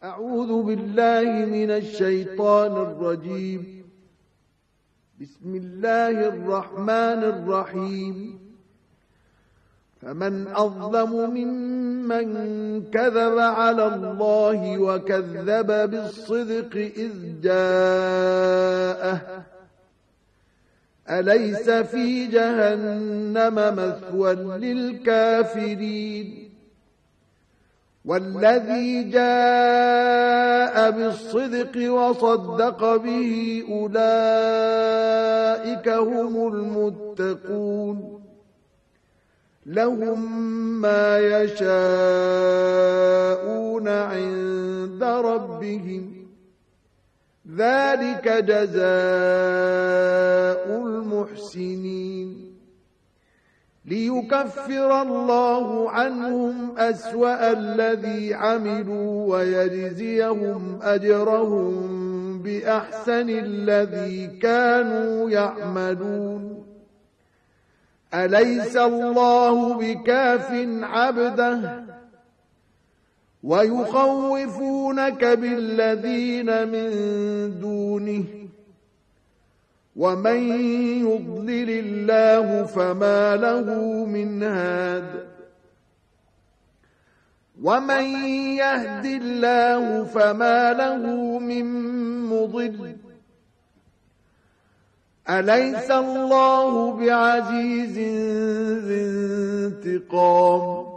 أعوذ بالله من الشيطان الرجيم. بسم الله الرحمن الرحيم. فمن أظلم ممن كذب على الله وكذب بالصدق إذ جاءه أليس في جهنم مثوى للكافرين والذي جاء بالصدق وصدق به أولئك هم المتقون لهم ما يشاءون عند ربهم ذلك جزاء المحسنين ليكفر الله عنهم أسوأ الذي عملوا ويجزيهم أجرهم بأحسن الذي كانوا يعملون أليس الله بكاف عبده ويخوفونك بالذين من دونه ومن يضلل الله فما له من هاد ومن يهد الله فما له من مضل أليس الله بعزيز ذي انتقام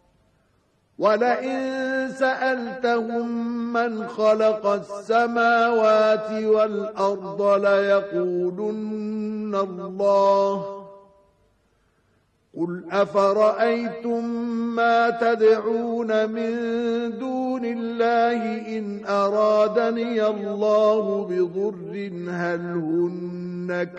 ولئن سألتهم من خلق السماوات والأرض ليقولن الله قل أفرأيتم ما تدعون من دون الله إن أرادني الله بضر هل هن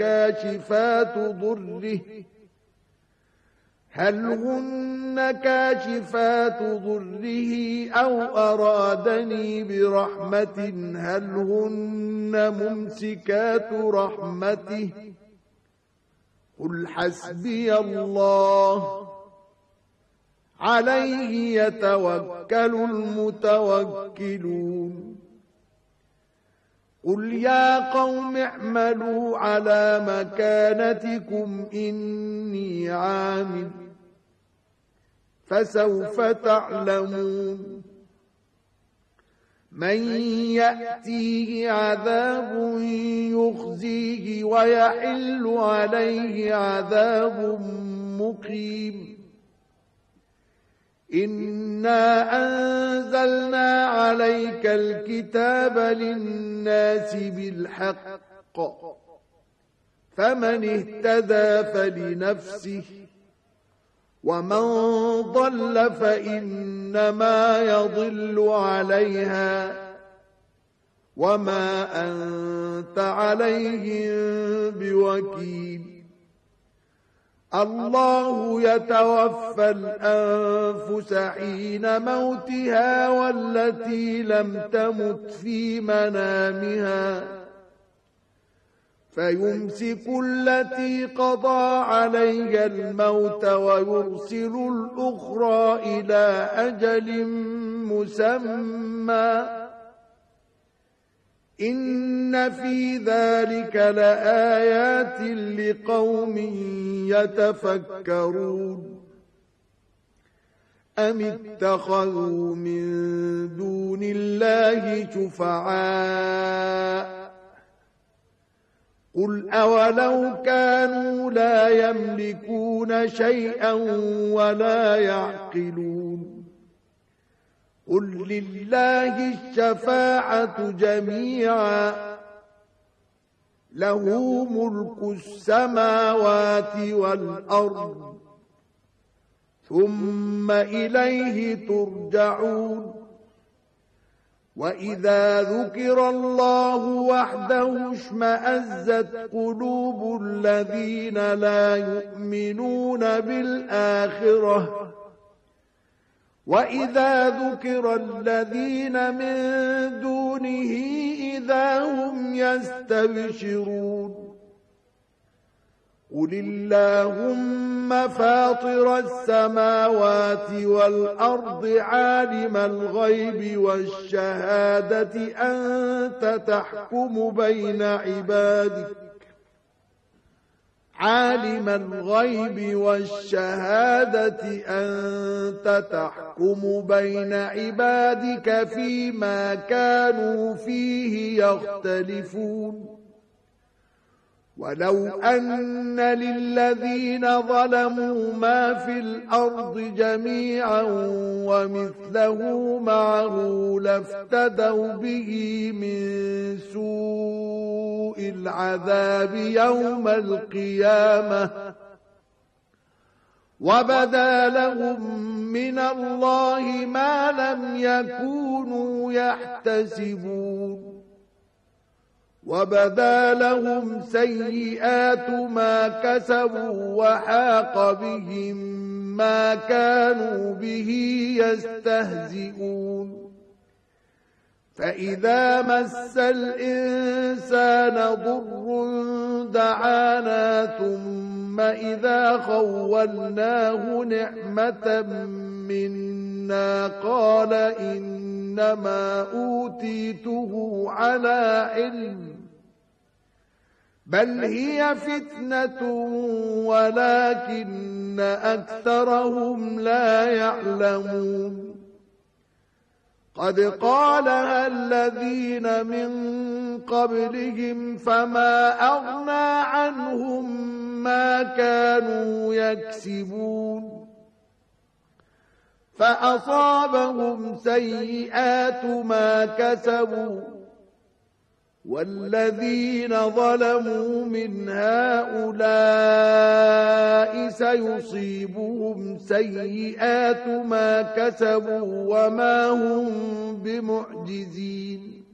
كاشفات ضره أو أرادني برحمة هل هن ممسكات رحمته قل حسبي الله عليه يتوكل المتوكلون قل يا قوم اعملوا على مكانتكم إني عامل فسوف تعلمون من يأتيه عذاب يخزيه ويحل عليه عذاب مقيم إنا أنزلنا عليك الكتاب للناس بالحق فمن اهتدى فلنفسه ومن ضل فإنما يضل عليها وما أنت عليهم بوكيل الله يتوفى الأنفس حين موتها والتي لم تمت في منامها فيمسك التي قضى عليها الموت ويرسل الأخرى إلى أجل مسمى إن في ذلك لآيات لقوم يتفكرون أم اتخذوا من دون الله شفعاء قل أولو كانوا لا يملكون شيئا ولا يعقلون قل لله الشفاعة جميعا له ملك السماوات والأرض ثم إليه ترجعون وإذا ذكر الله وحده اشمأزت قلوب الذين لا يؤمنون بالآخرة وإذا ذكر الذين من دونه إذا هم يستبشرون قل اللهم فاطر السماوات والأرض عالم الغيب والشهادة أنت تحكم بين عبادك عالم الغيب والشهادة أنت تحكم بين عبادك فيما كانوا فيه يختلفون ولو أن للذين ظلموا ما في الأرض جميعا ومثله معه لافتدوا به من سوء العذاب يوم القيامة وبدا لهم من الله ما لم يكونوا يحتسبون وبدا لهم سيئات ما كسبوا وحاق بهم ما كانوا به يستهزئون فإذا مس الإنسان ضر دعانا ثم إذا خولناه نعمة منا قال إنما أوتيته على علم بل هي فتنة ولكن أكثرهم لا يعلمون قد قالها الذين من قبلهم فما أغنى عنهم ما كانوا يكسبون فأصابهم سيئات ما كسبوا والذين ظلموا من هؤلاء سيصيبهم سيئات ما كسبوا وما هم بمعجزين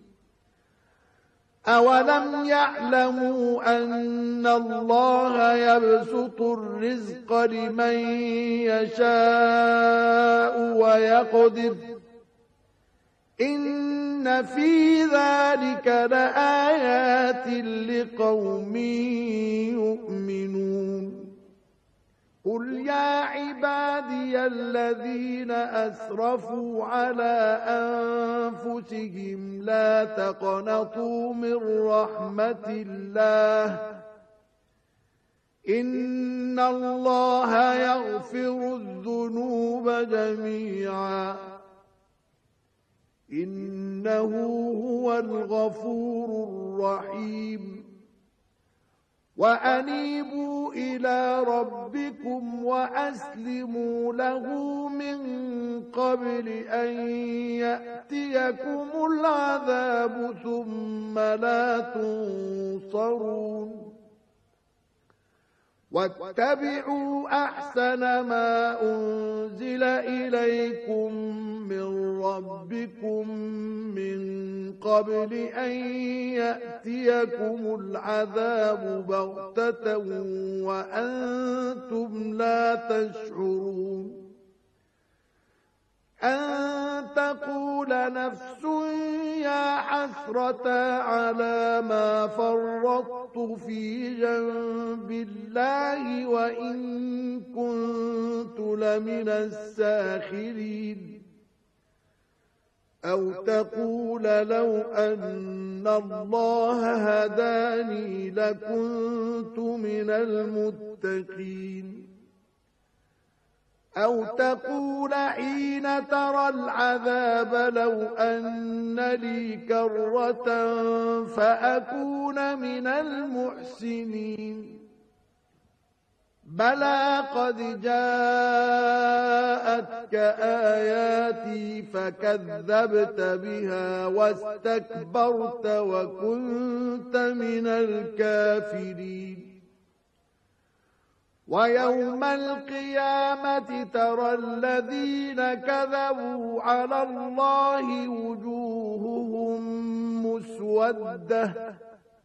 أولم يعلموا أن الله يبسط الرزق لمن يشاء ويقدر إن في ذلك لآيات لقوم يؤمنون قل يا عبادي الذين أسرفوا على أنفسهم لا تقنطوا من رحمة الله إن الله يغفر الذنوب جميعا إنه هو الغفور الرحيم وأنيبوا إلى ربكم وأسلموا له من قبل أن يأتيكم العذاب ثم لا تنصرون واتبعوا أحسن ما أنزل إليكم من ربكم من قبل أن يأتيكم العذاب بغتة وأنتم لا تشعرون أن تقول نفس يا حسرة على ما فرطت في جنب الله وإن كنت لمن الساخرين أو تقول لو أن الله هداني لكنت من المتقين أو تقول حين ترى العذاب لو أن لي كرة فأكون من المحسنين بلى قد جاءتك آياتي فكذبت بها واستكبرت وكنت من الكافرين ويوم القيامة ترى الذين كذبوا على الله وجوههم مسودة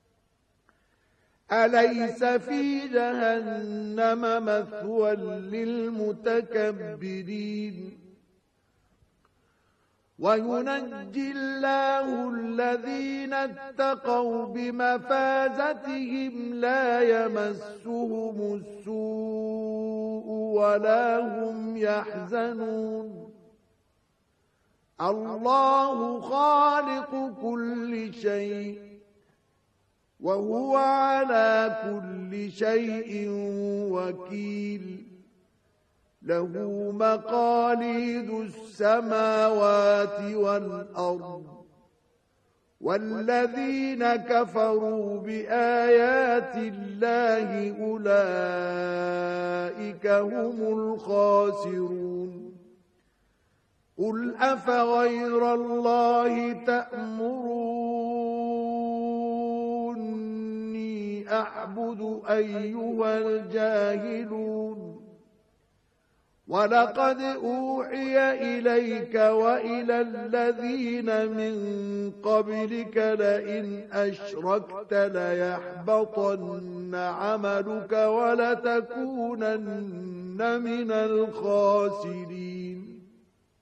أليس في جهنم مثوى للمتكبرين وينجي الله الذين اتقوا بمفازتهم لا يمسهم السوء ولا هم يحزنون الله خالق كل شيء وهو على كل شيء وكيل له مقاليد السماوات والأرض والذين كفروا بآيات الله أولئك هم الخاسرون قل أفغير الله تأمروني أعبد أيها الجاهلون ولقد أوحي إليك وإلى الذين من قبلك لئن أشركت ليحبطن عملك ولتكونن من الخاسرين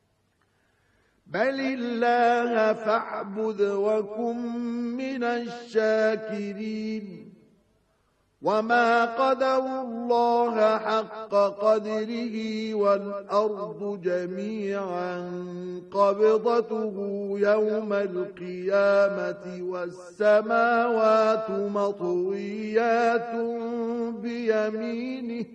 بل الله فاعبد وكن من الشاكرين وما قدروا الله حق قدره والأرض جميعا قبضته يوم القيامة والسماوات مطويات بيمينه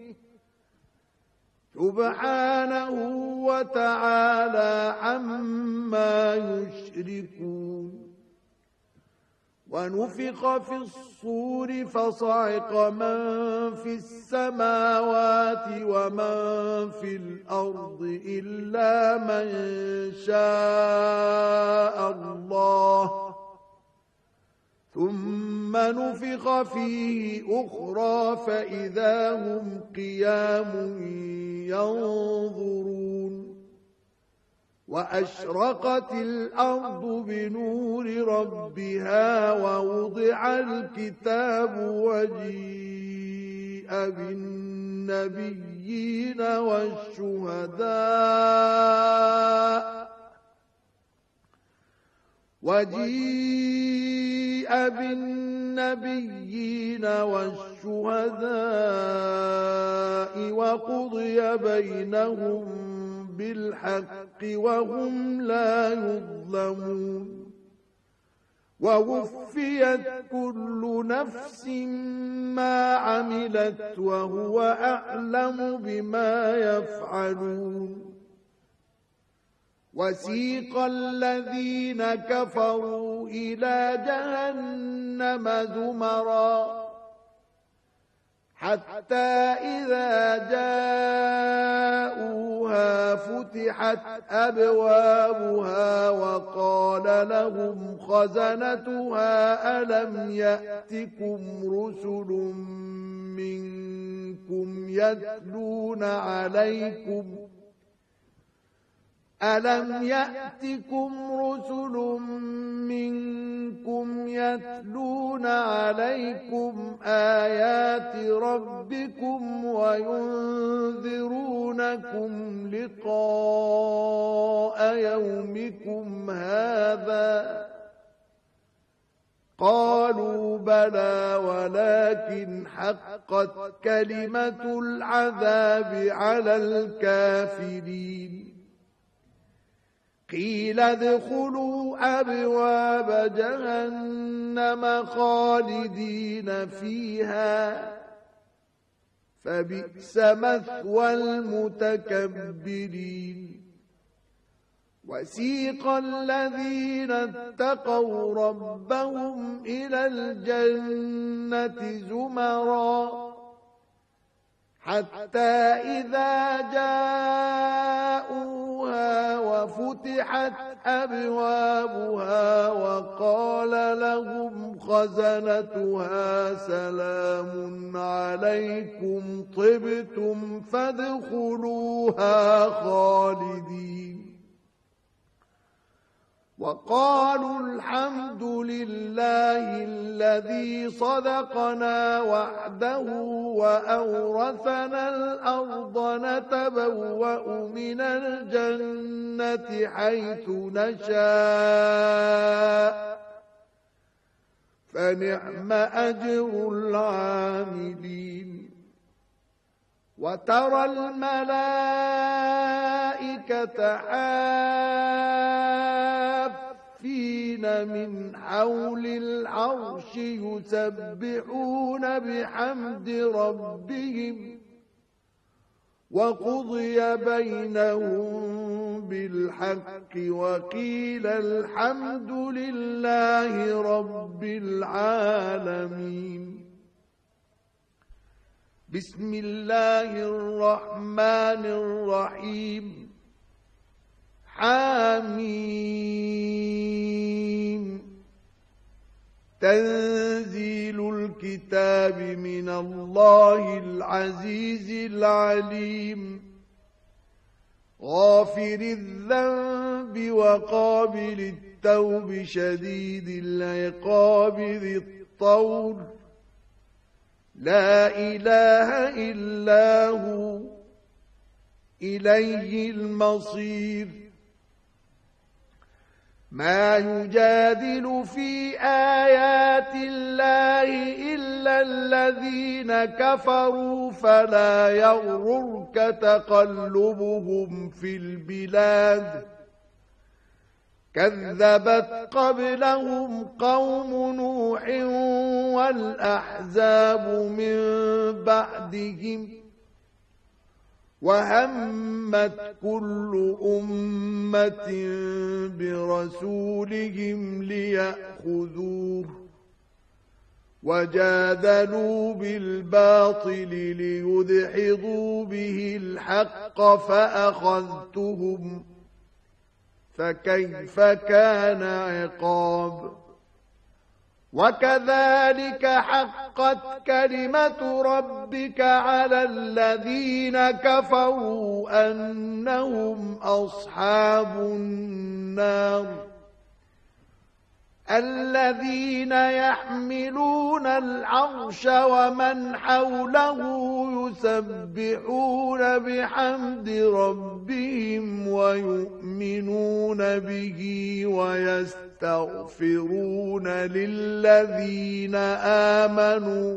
سبحانه وتعالى عما يشركون ونفخ في الصور فصعق من في السماوات ومن في الأرض إلا من شاء الله ثم نفخ فيه أخرى فإذا هم قيام ينظرون وأشرقت الأرض بنور ربها ووضع الكتاب وجيء بالنبيين والشهداء وقضي بينهم بالحق وهم لا يظلمون ووفيت كل نفس ما عملت وهو أعلم بما يفعلون وسيق الذين كفروا إلى جهنم زمرا حتى إذا جاءوها فتحت أبوابها وقال لهم خزنتها ألم يأتكم رسل منكم يتلون عليكم آيات ربكم وينذرونكم لقاء يومكم هذا قالوا بلى ولكن حقت كلمة العذاب على الكافرين قيل ادخلوا أبواب جهنم خالدين فيها فبئس مثوى المتكبرين وسيق الذين اتقوا ربهم إلى الجنة زمرا حتى إذا جاءوها وفتحت أبوابها وقال لهم خزنتها سلام عليكم طبتم فادخلوها خالدين وقالوا الحمد لله الذي صدقنا وعده وأورثنا الأرض نتبوأ من الجنة حيث نشاء فنعم أجر العاملين وترى الملائكة حافين من حول العرش يسبحون بحمد ربهم وقضي بينهم بالحق وقيل الحمد لله رب العالمين. بسم الله الرحمن الرحيم. حميم. تنزيل الكتاب من الله العزيز العليم. غافر الذنب وقابل التوب شديد العقاب ذي الطول لا إله إلا هو إليه المصير. ما يجادل في آيات الله إلا الذين كفروا فلا يغررك تقلبهم في البلاد. كذبت قبلهم قوم نوح والأحزاب من بعدهم وهمت كل أمة برسولهم ليأخذوه وجادلوا بالباطل ليدحضوا به الحق فأخذتهم فكيف كان عقاب. وكذلك حقت كلمة ربك على الذين كفروا أنهم أصحاب النار. الذين يحملون العرش ومن حوله يسبحون بحمد ربهم ويؤمنون به ويستغفرون للذين آمنوا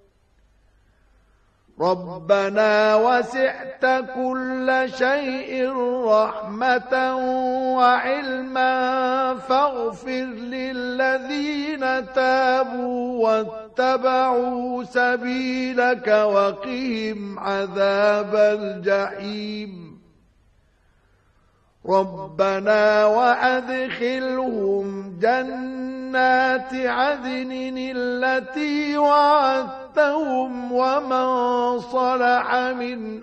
ربنا وسعت كل شيء رحمة وعلما فاغفر للذين تابوا واتبعوا سبيلك وقهم عذاب الجحيم. ربنا وأدخلهم جنات عدن التي وعدتهم ومن صلح من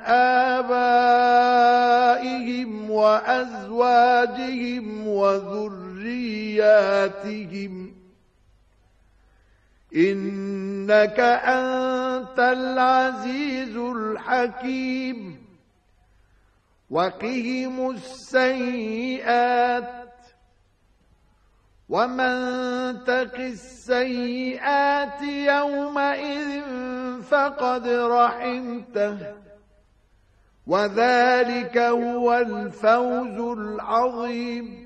آبائهم وأزواجهم وذرياتهم إنك أنت العزيز الحكيم. وقهم السيئات ومن تق السيئات يومئذ فقد رحمته وذلك هو الفوز العظيم.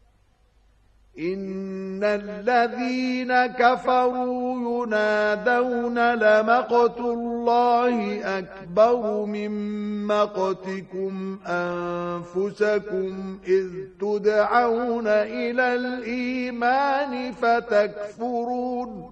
إن الذين كفروا ينادون لمقت الله أكبر من مقتكم أنفسكم إذ تدعون إلى الإيمان فتكفرون.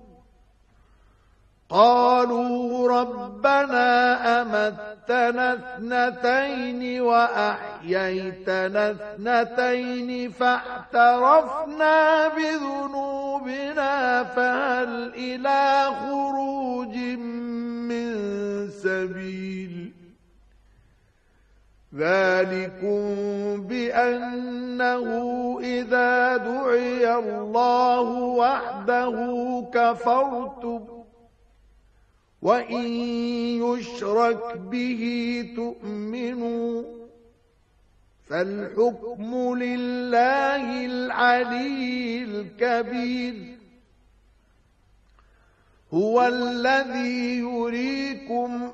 قالوا ربنا أمتنا اثنتين وأحييتنا اثنتين فاعترفنا بذنوبنا فهل إلى خروج من سبيل. ذلكم بأنه إذا دعي الله وحده كفرتم وإن يشرك به تؤمنوا فالحكم لله العلي الكبير. هو الذي يريكم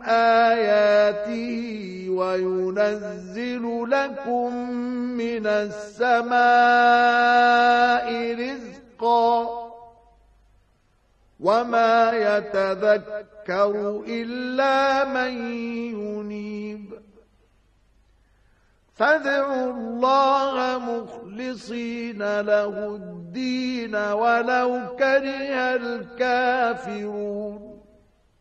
آياته وينزل لكم من السماء رزقا وما يتذكر إلا من ينيب. فادعوا الله مخلصين له الدين ولو كره الكافرون.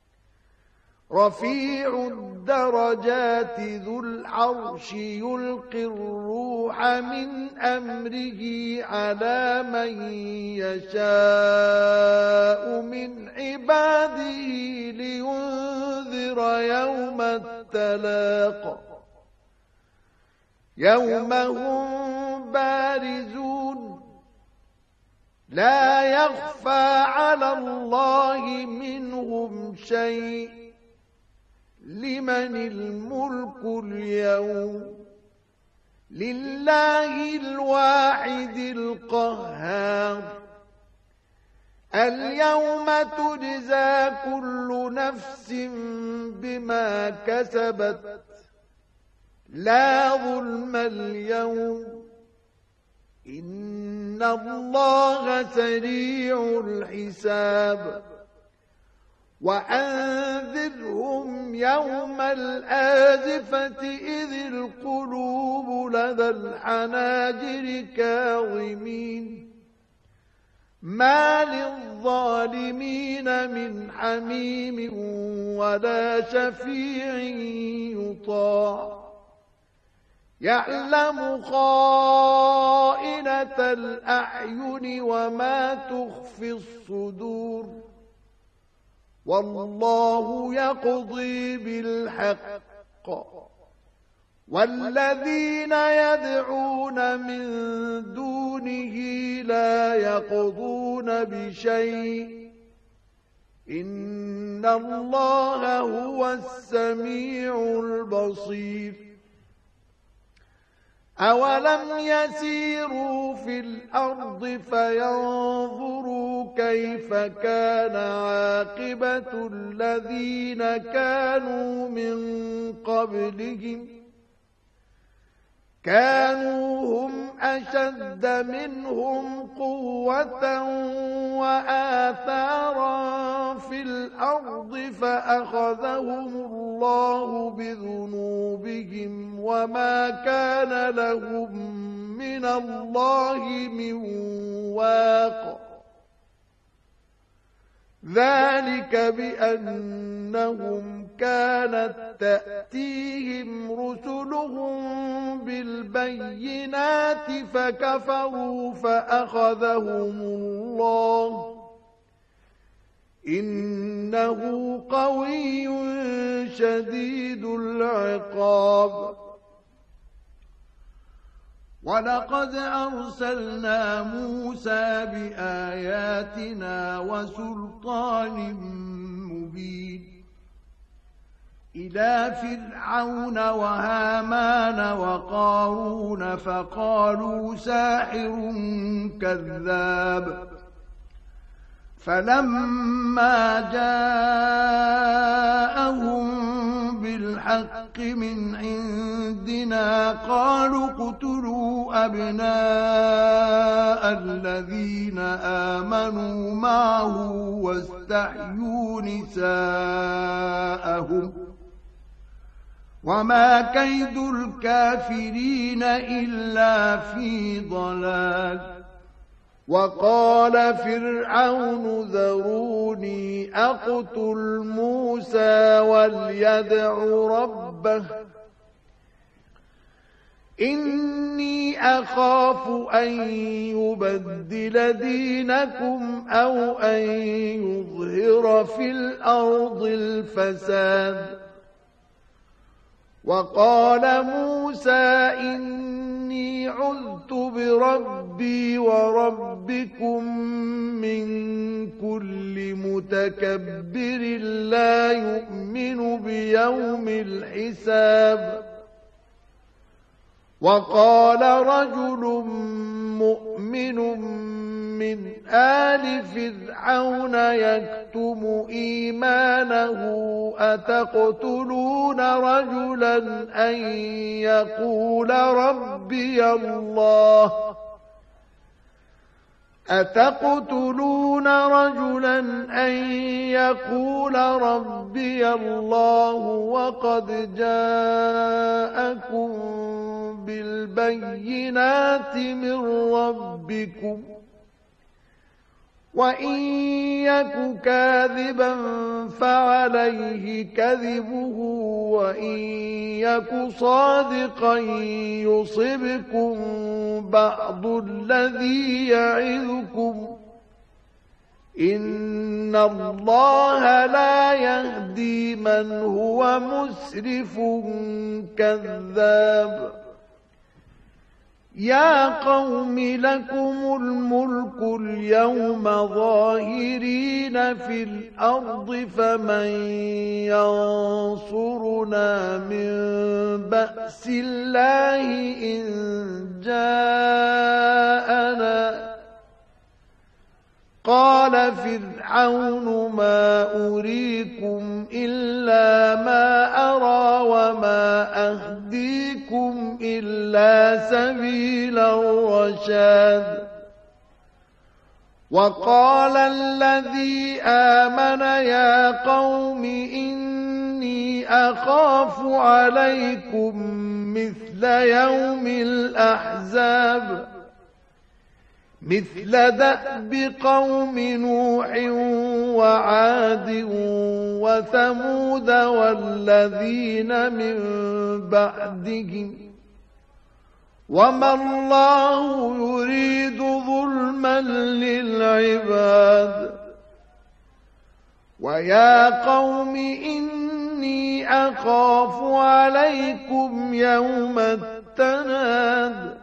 رفيع الدرجات ذو العرش يلقي الروح من أمره على من يشاء من عباده لينذر يوم التلاق يوم هم بارزون لا يخفى على الله منهم شيء. لمن الملك اليوم؟ لله الواحد القهار. اليوم تجزى كل نفس بما كسبت لا ظلم اليوم إن الله سريع الحساب. وأنذرهم يوم الآزفة إذ القلوب لدى الحناجر كاظمين ما للظالمين من حميم ولا شفيع يطاع. يعلم خائنة الأعين وما تخفي الصدور والله يقضي بالحق. والذين يدعون من دونه لا يقضون بشيء إن الله هو السميع البصير. أولم يسيروا في الأرض فينظروا كيف كان عاقبة الذين كانوا من قبلهم كانوا هم أشد منهم قوة وآثارا في الأرض فأخذهم الله بذنوبهم وما كان لهم من الله من واق. ذلك بأنهم كانت تأتيهم رسلهم بالبينات فكفروا فأخذهم الله إنه قوي شديد العقاب. ولقد أرسلنا موسى بآياتنا وسلطان مبين إلى فرعون وهامان وقارون فقالوا ساحر كذاب. فلما جاءهم بالحق من عندنا قالوا اقتلوا أبناء الذين آمنوا معه واستحيوا نساءهم وما كيد الكافرين إلا في ضلال. وقال فرعون ذروني أقتل موسى وليدع ربه إني أخاف أن يبدل دينكم أو أن يظهر في الأرض الفساد. وقال موسى إني عذت بربي وربكم من كل متكبر لا يؤمن بيوم الحساب. وقال رجل مؤمن من آل فرعون يكتم إيمانه أتقتلون رجلا أن يقول ربي الله وقد جاءكم بالبينات من ربكم وإن يك كاذبا فعليه كذبه وإن يك صادقا يصبكم بعض الذي يعظكم إن الله لا يهدي من هو مسرف كذاب يا قوم لكم الملك اليوم ظاهرين في الأرض فمن ينصرنا من بأس الله إن جاءنا قال فرعون ما أريكم إلا ما أرى وما أهديكم إلا سبيل الرشاد وقال الذي آمن يا قوم إني أخاف عليكم مثل يوم الأحزاب مثل دأب قوم نوح وعاد وثمود والذين من بعدهم وما الله يريد ظلما للعباد ويا قوم إني أخاف عليكم يوم التناد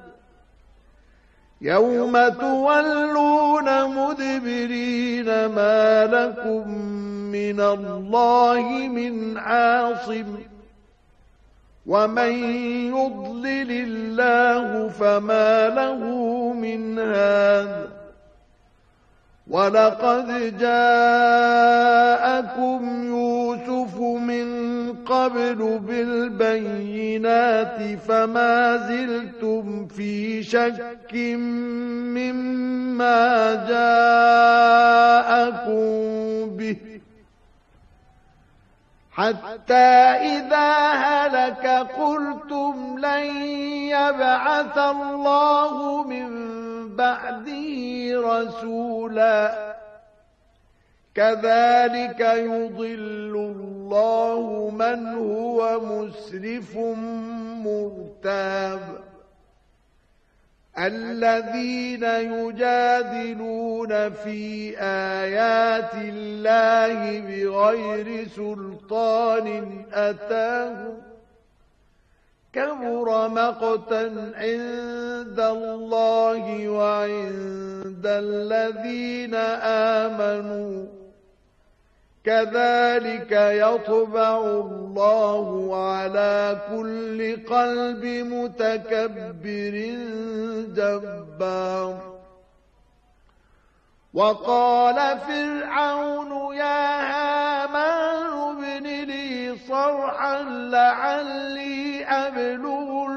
يوم تولون مدبرين ما لكم من الله من عاصم ومن يضلل الله فما له من هاد ولقد جاءكم يوسف من قبل بالبينات فما زلتم في شك مما جاءكم به حتى إذا هلك قلتم لن يبعث الله من بعده رسولا كذلك يضل الله من هو مسرف مرتاب الذين يجادلون في آيات الله بغير سلطان أتاهم كبر مقتا عند الله وعند الذين آمنوا كذلك يطبع الله على كل قلب متكبر جبار وقال فرعون يا هامان ابن لي صرحا لعلي أبلغ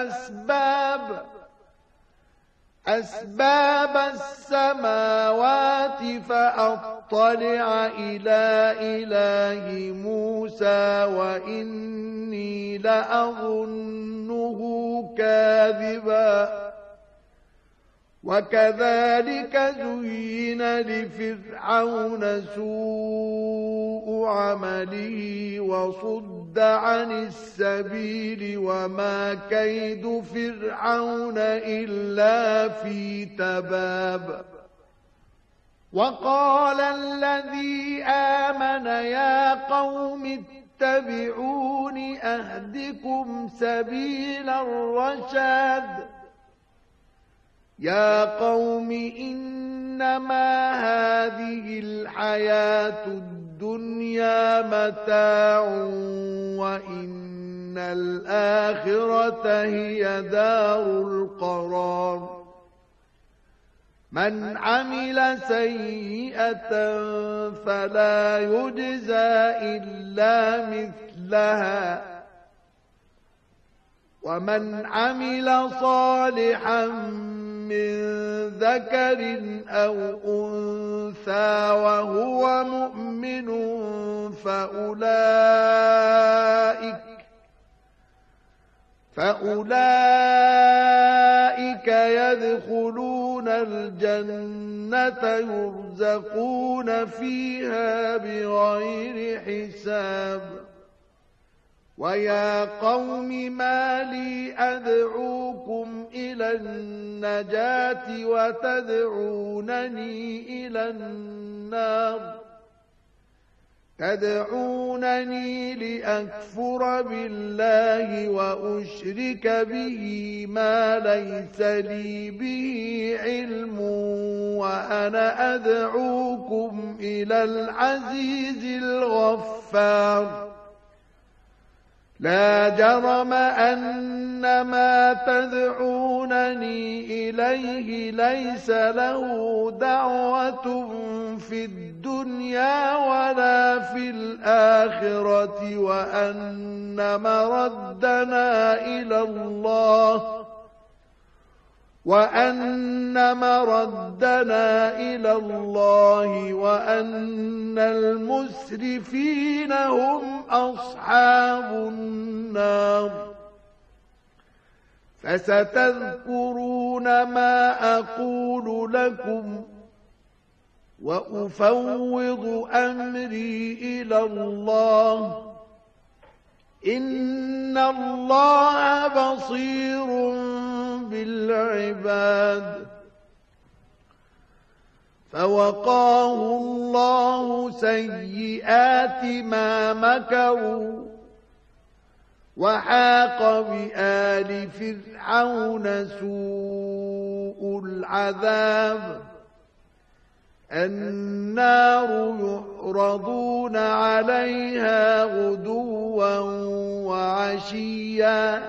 أسباب السماوات فأطلع إلى إله موسى وإني لأظنه كاذبا وكذلك زين لفرعون سوء عمله وصد عن السبيل وما كيد فرعون إلا في تباب وقال الذي آمن يا قوم اتبعون أهدكم سبيل الرشاد يا قوم إنما هذه الحياة الدنيا متاع وإن الآخرة هي دار القرار من عمل سيئة فلا يجزى إلا مثلها ومن عمل صالحا من ذكر أو أنثى وهو مؤمن فأولئك يدخلون الجنة يرزقون فيها بغير حساب ويا قوم ما لي أدعوكم إلى النجاة وتدعونني إلى النار تدعونني لأكفر بالله وأشرك به ما ليس لي به علم وأنا أدعوكم إلى العزيز الغفار لا جرم أن ما تدعونني إليه ليس له دعوة في الدنيا ولا في الآخرة وأن مردنا إلى الله وأن المسرفين هم أصحاب النار فستذكرون ما أقول لكم وأفوض أمري إلى الله إن الله بصير بالعباد فوقاه الله سيئات ما مكروا وحاق بآل فرعون سوء العذاب النار يعرضون عليها غدوا وعشيا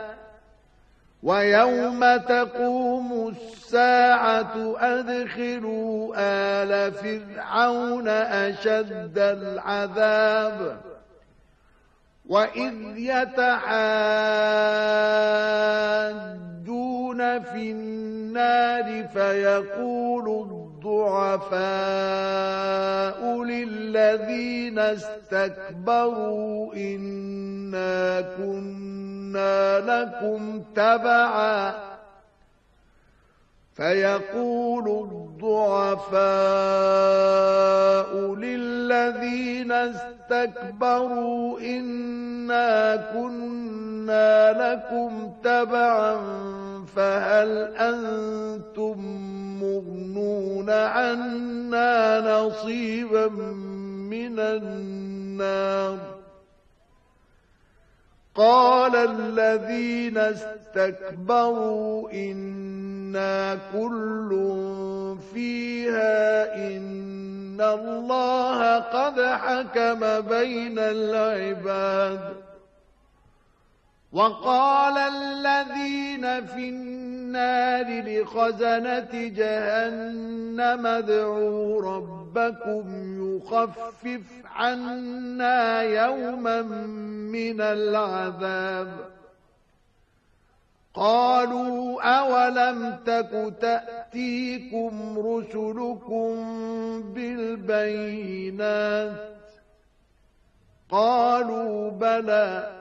ويوم تقوم الساعة أدخلوا آل فرعون أشد العذاب وإذ يتحاجون في النار فيقول الضعفاء للذين استكبروا إنا كنا لكم تبعا فيقول الضعفاء للذين استكبروا إنا كنا لكم تبعا فهل أنتم مغنون عنا نصيبا من النار قال الذين استكبروا إنا كل فيها إن الله قد حكم بين العباد وقال الذين في النار لخزنة جهنم ادعوا ربكم يخفف عنا يوما من العذاب قالوا أولم تك تأتيكم رسلكم بالبينات قالوا بلى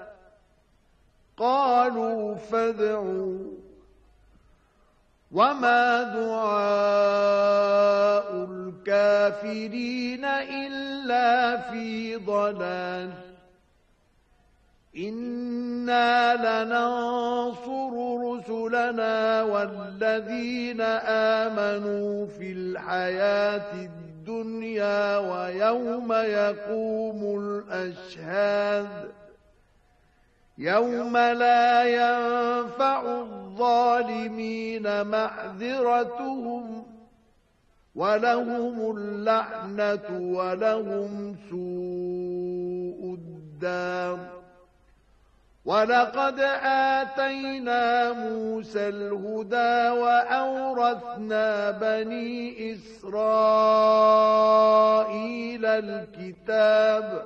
قالوا فادعوا وما دعاء الكافرين إلا في ضلال إنا لننصر رسلنا والذين آمنوا في الحياة الدنيا ويوم يقوم الأشهاد يوم لا ينفع الظالمين معذرتهم ولهم اللعنة ولهم سوء الدار ولقد آتينا موسى الهدى وأورثنا بني إسرائيل الكتاب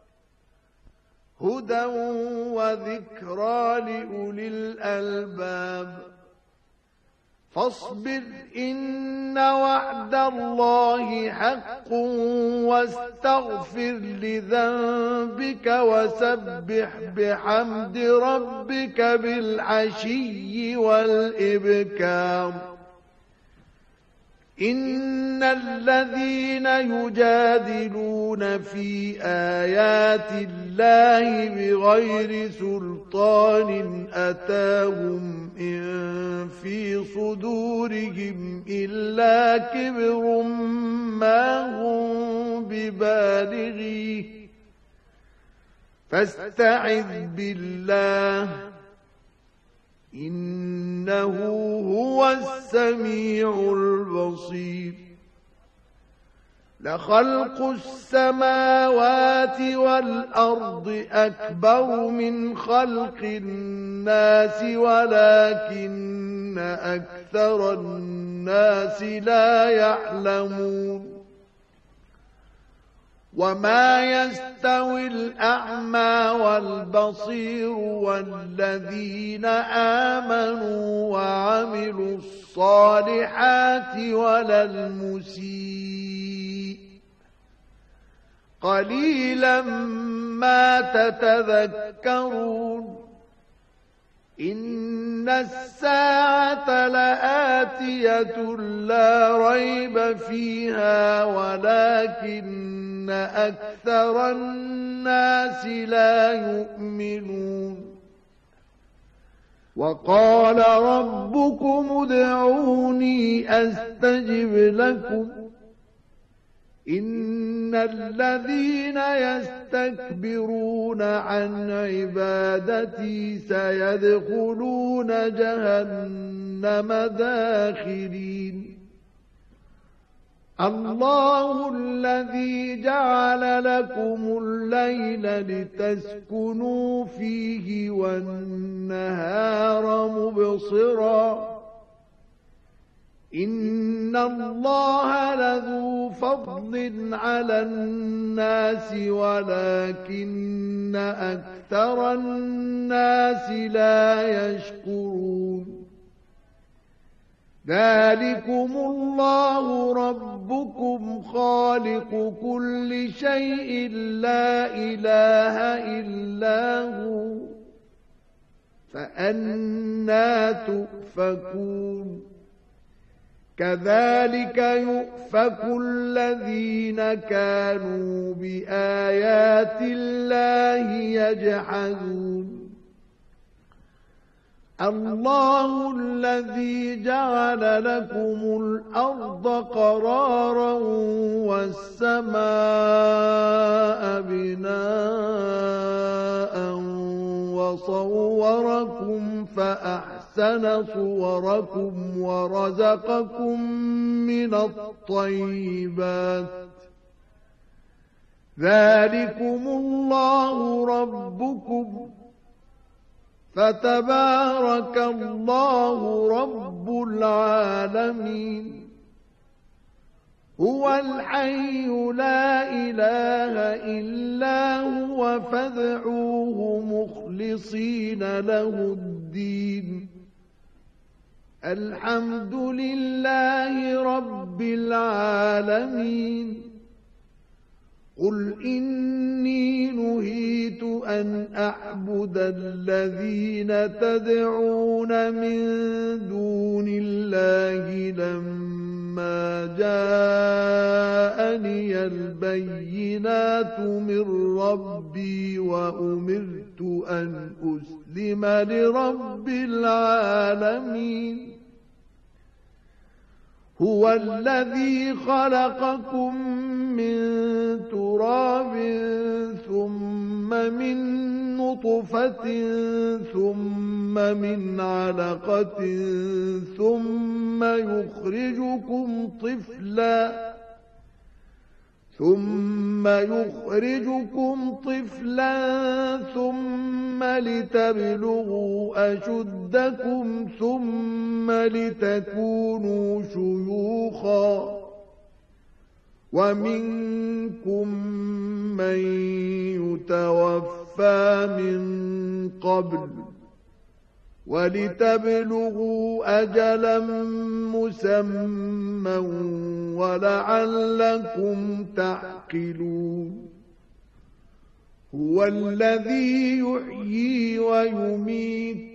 هدى وذكرى لأولي الألباب فاصبر إن وعد الله حق واستغفر لذنبك وسبح بحمد ربك بالعشي والإبكار إن الذين يجادلون في آيات الله بغير سلطان أتاهم إن في صدورهم إلا كبر ما هم ببالغيه فاستعذ بالله إنه هو السميع البصير لخلق السماوات والأرض أكبر من خلق الناس ولكن أكثر الناس لا يعلمون وما يستوي الأعمى والبصير والذين آمنوا وعملوا الصالحات ولا المسيء قليلا ما تتذكرون إن الساعة لآتية لا ريب فيها ولكن أكثر الناس لا يؤمنون وقال ربكم ادعوني أستجب لكم إن الذين يستكبرون عن عبادتي سيدخلون جهنم داخرين الله الذي جعل لكم الليل لتسكنوا فيه والنهار مبصرا إن الله لذو فضل على الناس ولكن أكثر الناس لا يشكرون ذلكم الله ربكم خالق كل شيء لا إله إلا هو فأنى تؤفكون كذلك يؤفك الذين كانوا بآيات الله يجحدون الله الذي جعل لكم الأرض قرارا والسماء بناء وصوركم فأحسن صوركم ورزقكم من الطيبات ذلكم الله ربكم فتبارك الله رب العالمين هو الحي لا إله إلا هو فادعوه مخلصين له الدين الحمد لله رب العالمين قل إني نهيت أن أعبد الذين تدعون من دون الله لما جاءني البينات من ربي وأمرت أن أسلم لرب العالمين هو الذي خلقكم من تراب ثم من نطفة ثم من علقة ثم يخرجكم طفلا ثم لتبلغوا أشدكم ثم لتكونوا شيوخا ومنكم من يتوفى من قبل ولتبلغوا أجلا مسمى ولعلكم تعقلون هو الذي يحيي ويميت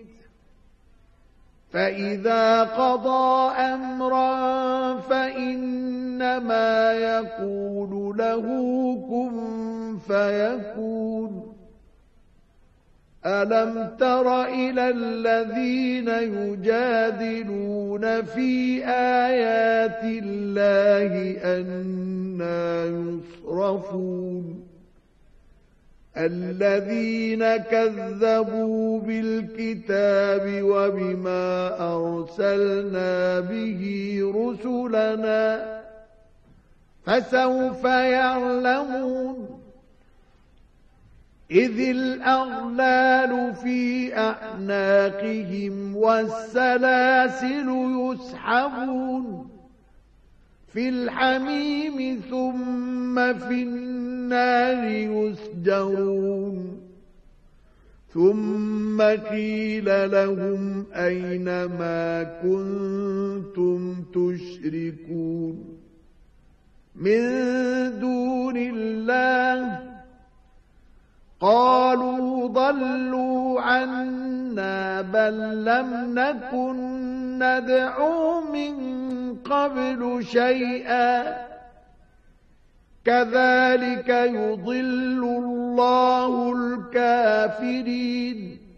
فإذا قضى أمرا فإنما يقول له كن فيكون ألم تر إلى الذين يجادلون في آيات الله أنى يصرفون الذين كذبوا بالكتاب وبما أرسلنا به رسلنا فسوف يعلمون إذ الأغلال في أعناقهم والسلاسل يسحبون في الحميم ثم في النار يسجرون ثم قيل لهم أين ما كنتم تشركون من دون الله قالوا ضلوا عنا بل لم نكن ندعو من قبل شيئا كذلك يضل الله الكافرين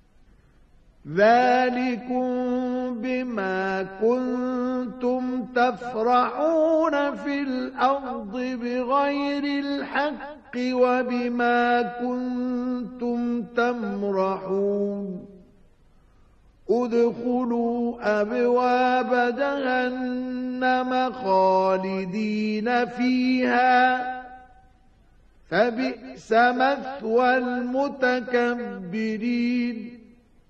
ذلكم بما كنتم تفرحون في الأرض بغير الحق وبما كنتم تمرحون ادخلوا أبواب جهنم خالدين فيها فبئس مثوى المتكبرين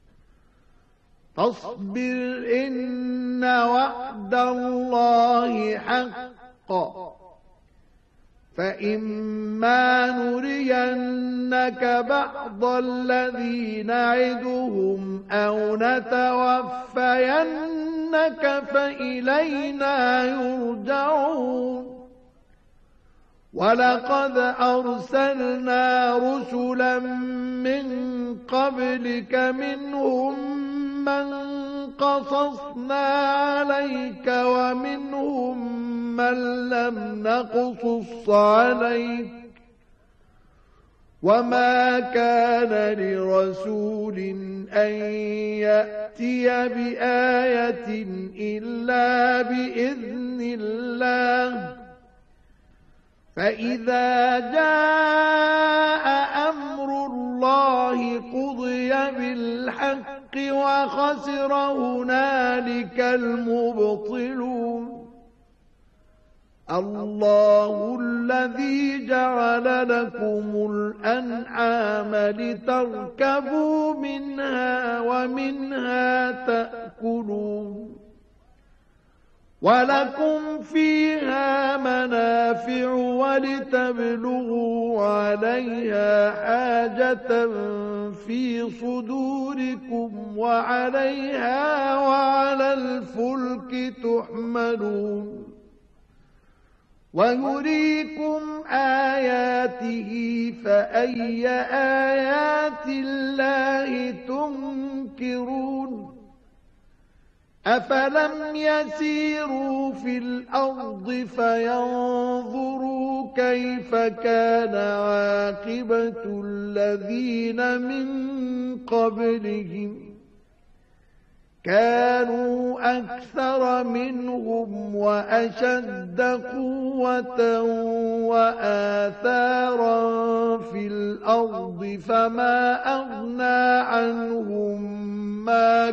فاصبر إن وعد الله حق فإما نرينك بعض الذي نعدهم أو نتوفينك فإلينا يرجعون ولقد أرسلنا رسلا من قبلك منهم من قصصنا عليك ومنهم من لم نقصص عليك وما كان لرسول أن يأتي بآية إلا بإذن الله فإذا جاء أمر الله قضي بالحق وخسر هنالك المبطلون الله الذي جعل لكم الأنعام لتركبوا منها ومنها تأكلون ولكم فيها منافع ولتبلغوا عليها حاجة في صدوركم وعليها وعلى الفلك تحملون ويريكم آياته فأي آيات الله تنكرون أفلم يسيروا في الأرض فينظروا كيف كان عاقبة الذين من قبلهم كانوا أكثر منهم وأشد قوة وآثارا في الأرض فما أغنى عنهم ما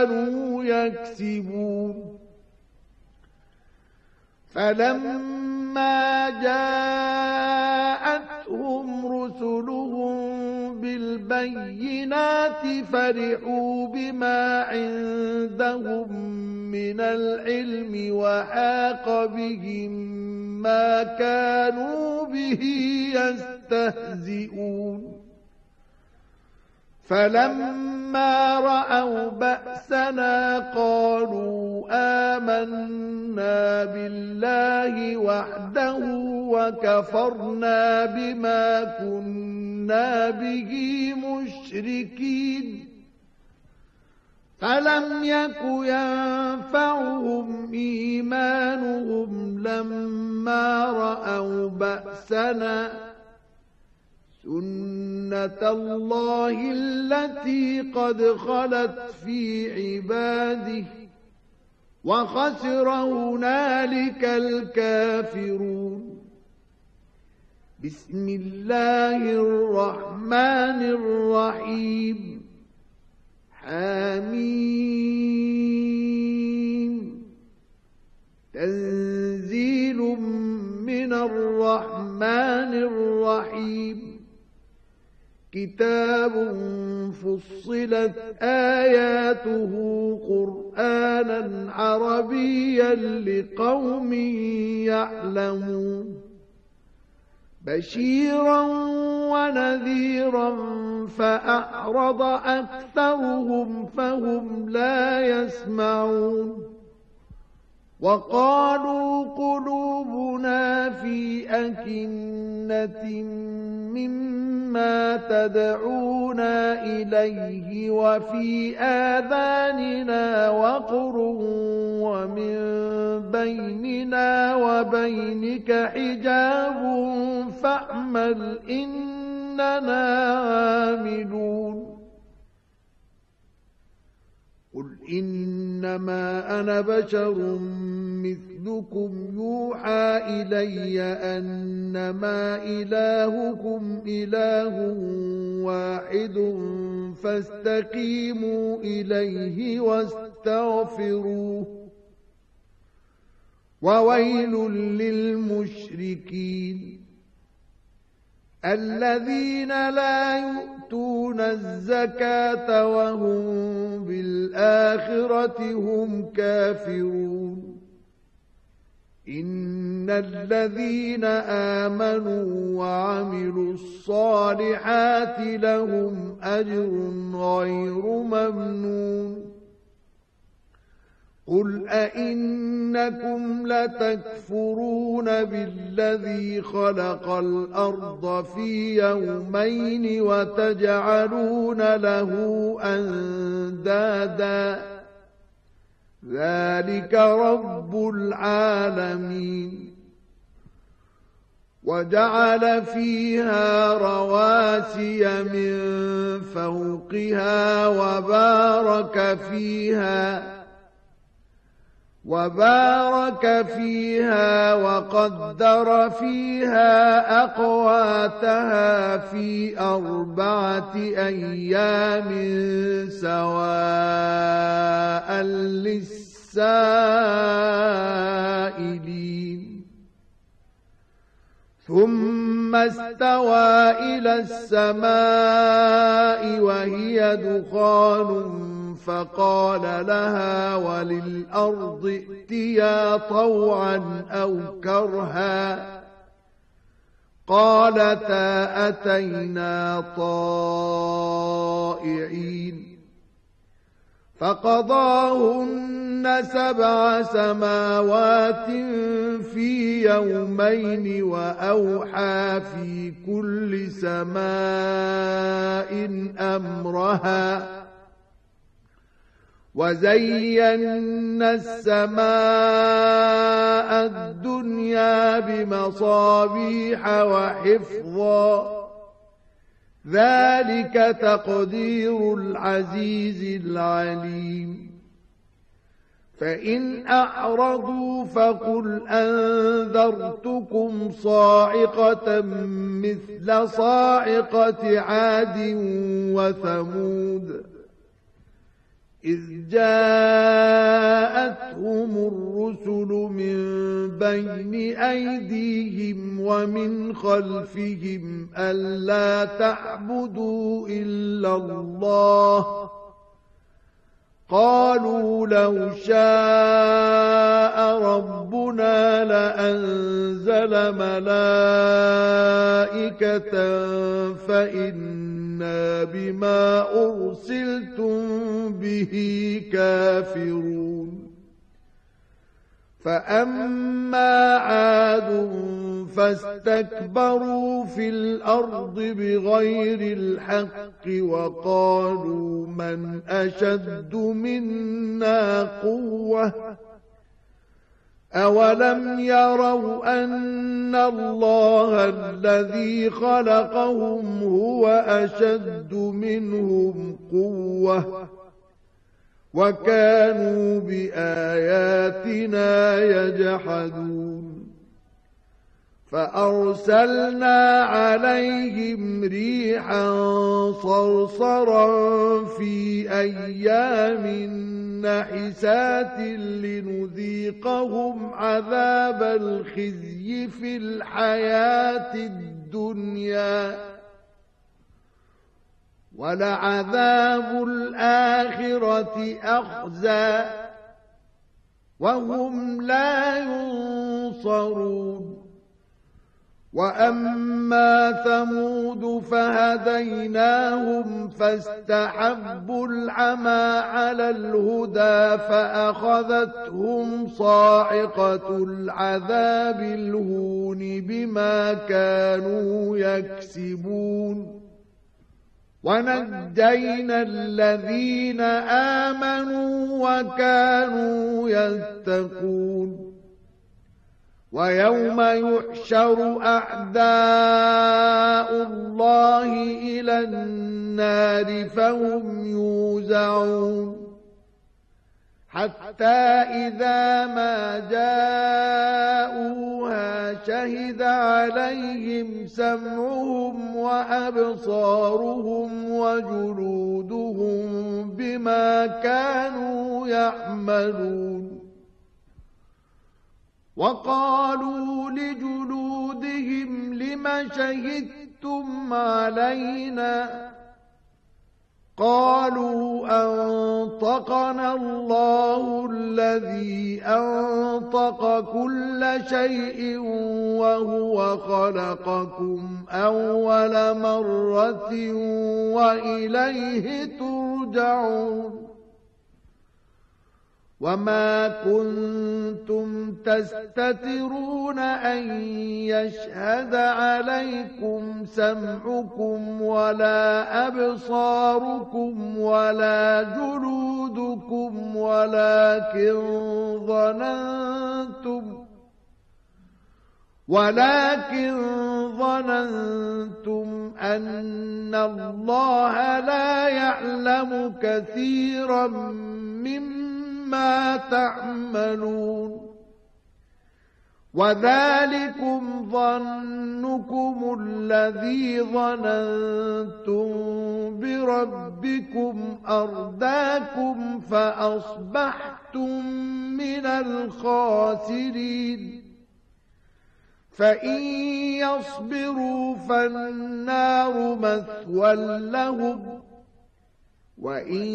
كانوا يكسبون فلما فلما جاءتهم رسلهم بالبينات فرحوا بما عندهم من العلم وحاق بهم ما كانوا به يستهزئون فلما رأوا بأسنا قالوا آمنا بالله وحده وكفرنا بما كنا به مشركين فلم يك ينفعهم إيمانهم لما رأوا بأسنا سنة الله التي قد خلت في عباده وخسر هنالك الكافرون بسم الله الرحمن الرحيم حميم تنزيل من الرحمن الرحيم كتاب فصلت آياته قرآنا عربيا لقوم يعلمون بشيرا ونذيرا فأعرض أكثرهم فهم لا يسمعون وقالوا قلوبنا في أكنة مما تدعونا إليه وفي آذاننا وقر ومن بيننا وبينك حجاب فاعمل إننا عاملون قل إنما أنا بشر مثلكم يوحى إلي أنما إلهكم إله واحد فاستقيموا إليه واستغفروه وويل للمشركين الذين لا يؤتون الزكاة وهم بالآخرة هم كافرون إن الذين آمنوا وعملوا الصالحات لهم أجر غير ممنون قل أئنكم لتكفرون بالذي خلق الأرض في يومين وتجعلون له أندادا ذلك رب العالمين وجعل فيها رواسي من فوقها وبارك فيها وقدر فيها أقواتها في 4 أيام سواء للسائلين ثم استوى إلى السماء وهي دخان فقال لها وللأرض ائتيا طوعا أو كرها قالتا أتينا طائعين فقضاهن 7 سماوات في يومين وأوحى في كل سماء أمرها وزينا السماء الدنيا بمصابيح وحفظا ذلك تقدير العزيز العليم فإن أعرضوا فقل أنذرتكم صاعقة مثل صاعقة عاد وثمود إذ جاءتهم الرسل من بين أيديهم ومن خلفهم ألا تعبدوا إلا الله قالوا لو شاء ربنا لأنزل ملائكة فإنا بما أرسلتم به كافرون فأما عاد فاستكبروا في الأرض بغير الحق وقالوا من أشد منا قوة أولم يروا أن الله الذي خلقهم هو أشد منهم قوة وكانوا بآياتنا يجحدون فأرسلنا عليهم ريحا صرصرا في أيام نحسات لنذيقهم عذاب الخزي في الحياة الدنيا ولعذاب الآخرة أخزى وهم لا ينصرون وأما ثمود فهديناهم فاستحبوا العمى على الهدى فأخذتهم صاعقة العذاب الهون بما كانوا يكسبون ونجينا الذين آمنوا وكانوا يتقون ويوم يحشر أعداء الله إلى النار فهم يوزعون حتى إذا ما جاءوها شهد عليهم سمعهم وأبصارهم وجلودهم بما كانوا يعملون وقالوا لجلودهم لم شهدتم علينا قالوا أنطقنا الله الذي أنطق كل شيء وهو خلقكم أول مرة وإليه ترجعون وما كنتم تستترون أن يشهد عليكم سمعكم ولا أبصاركم ولا جلودكم ولكن ظننتم أن الله لا يعلم كثيرا مما تعملون وذلكم ظنكم الذي ظننتم بربكم أرداكم فأصبحتم من الخاسرين فإن يصبروا فالنار مثوى لهم وإن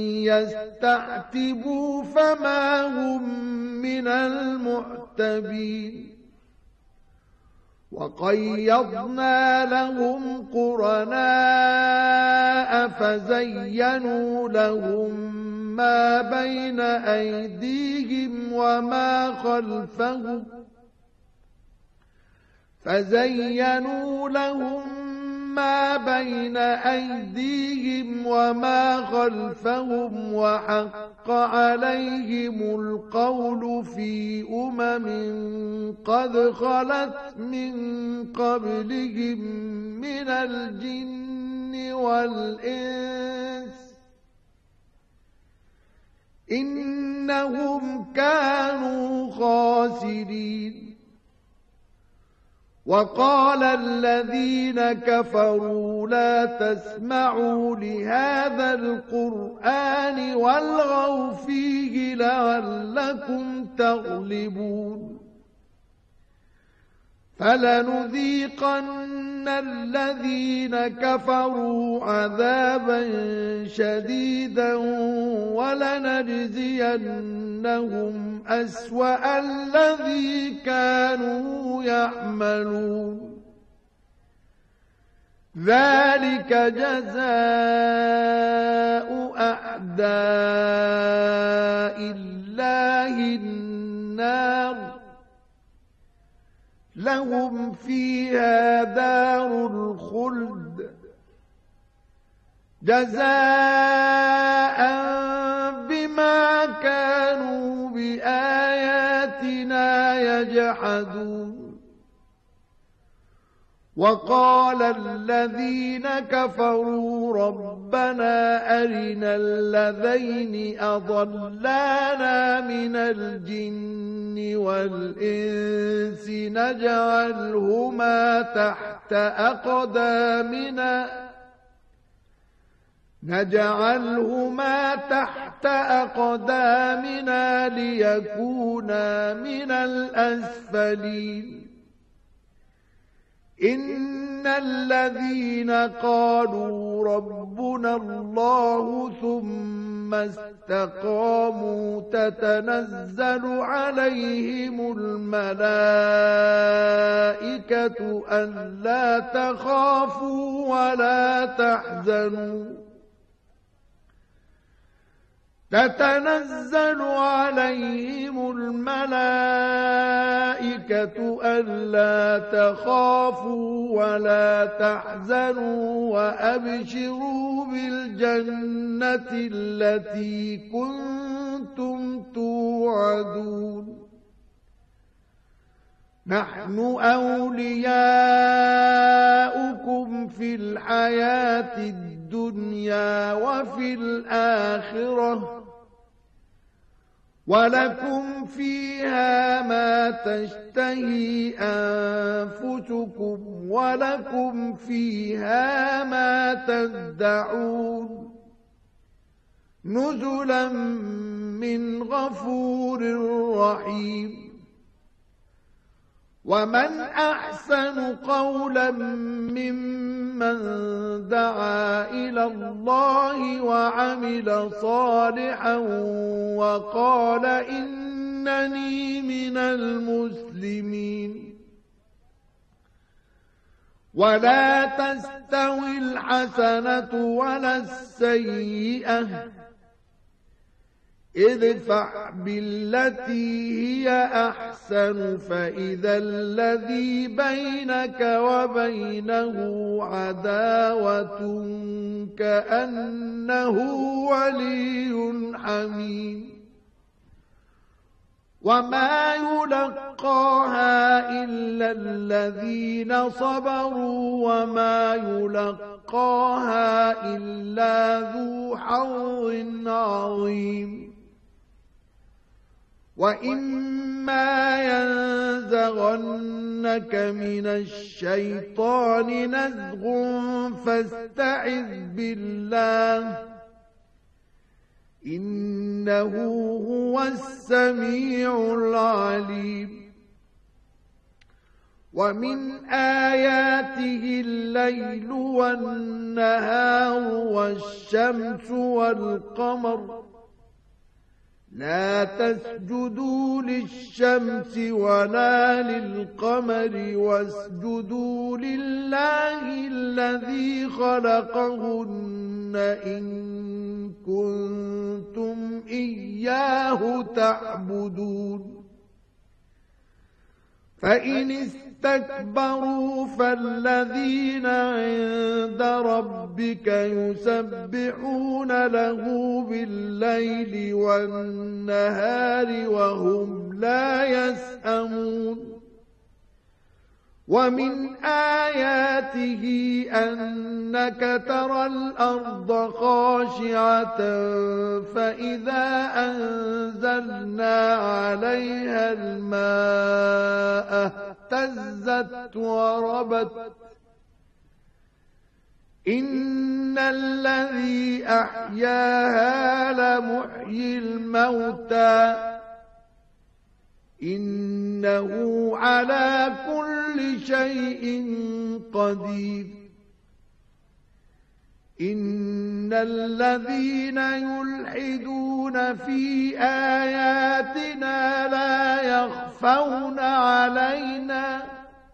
يستعتبوا فما هم من المعتبين وقيضنا لهم قرناء فزينوا لهم ما بين أيديهم وما خلفهم وحق عليهم القول في قد خلت من قبلهم من الجن والإنس إنهم كانوا خاسرين وقال الذين كفروا لا تسمعوا لهذا القرآن والغوا فيه لعلكم تغلبون فلنذيقن الذين كفروا عذابا شديدا ولنجزينهم أسوأ الذي كانوا يعملون ذلك جزاء أعداء الله النار لهم فيها دار الخلد جزاء بما كانوا بآياتنا يجحدون وقال الذين كفروا ربنا أرنا الذين أضلانا من الجن والإنس نجعلهما تحت أقدامنا ليكونا من الأسفلين إن الذين قالوا ربنا الله ثم استقاموا تتنزل عليهم الملائكة ألا تخافوا ولا تحزنوا تتنزل عليهم الملائكة ألا تخافوا ولا تحزنوا وأبشروا بالجنة التي كنتم توعدون نحن أولياؤكم في الحياة الدنيا وفي الآخرة ولكم فيها ما تشتهي أنفسكم ولكم فيها ما تدعون نزلا من غفور رحيم ومن أحسن قولا ممن دعا إلى الله وعمل صالحا وقال إنني من المسلمين ولا تستوي الحسنة ولا السيئة ادفع بالتي هي أحسن فإذا الذي بينك وبينه عداوة كأنه ولي حميم وما يلقاها إلا الذين صبروا وما يلقاها إلا ذو حظ عظيم وإما ينزغنك من الشيطان نزغ فاستعذ بالله إنه هو السميع العليم ومن آياته الليل والنهار والشمس والقمر لا تسجدوا للشمس ولا للقمر واسجدوا لله الذي خلقهن إن كنتم إياه تعبدون فإن استكبروا فالذين عند ربك يسبحون له بالليل والنهار وهم لا يسأمون ومن آياته أنك ترى الأرض خاشعة فإذا أنزلنا عليها الماء واهتزت وربت إن الذي أحياها لمحيي الموتى إنه على كل شيء قدير إن الذين يلحدون في آياتنا لا يخفون علينا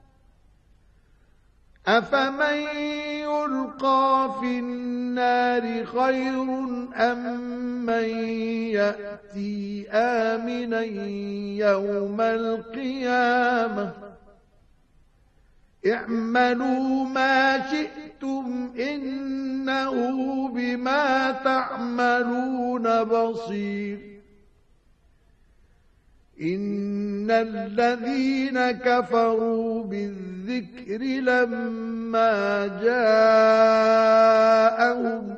أفمن يلقى في النار خير أم من يأتي آمنا يوم القيامة اعملوا ما شئتم إنه بما تعملون بصير إن الذين كفروا بالذكر لما جاءهم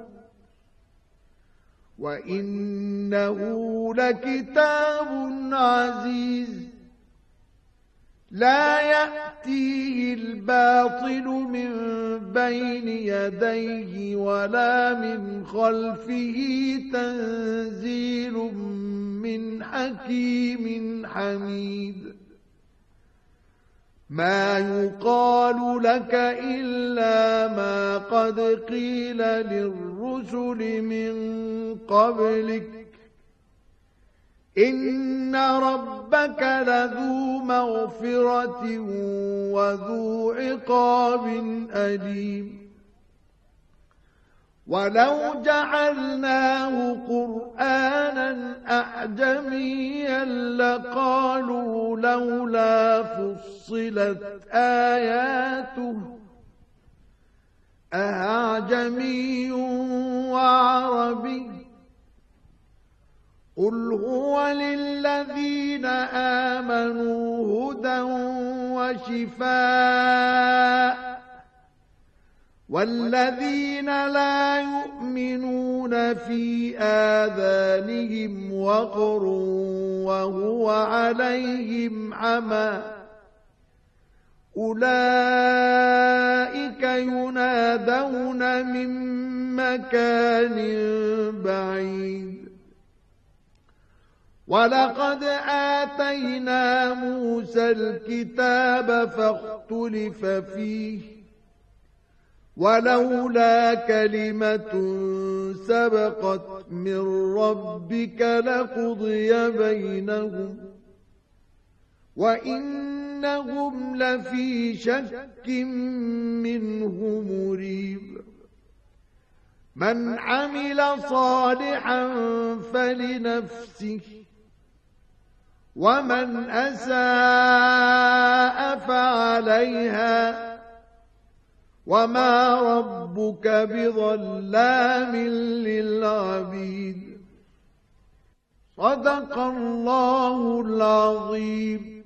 وإنه لكتاب عزيز لا يأتيه الباطل من بين يديه ولا من خلفه تنزيل من حكيم حميد ما يقال لك إلا ما قد قيل للرسل من قبلك إن ربك لذو مغفرة وذو عقاب أليم ولو جعلناه قرآنا أعجميا لقالوا لولا فصلت آياته أعجمي وعربي قل هو للذين آمنوا هدى وشفاء والذين لا يؤمنون في آذانهم وقر وهو عليهم عمى أولئك ينادون من مكان بعيد ولقد آتينا موسى الكتاب فاختلف فيه ولولا كلمة سبقت من ربك لقضي بينهم وإنهم لفي شك منه مريب من عمل صالحا فلنفسه ومن أساء فعليها وما ربك بظلام للعبيد صدق الله العظيم.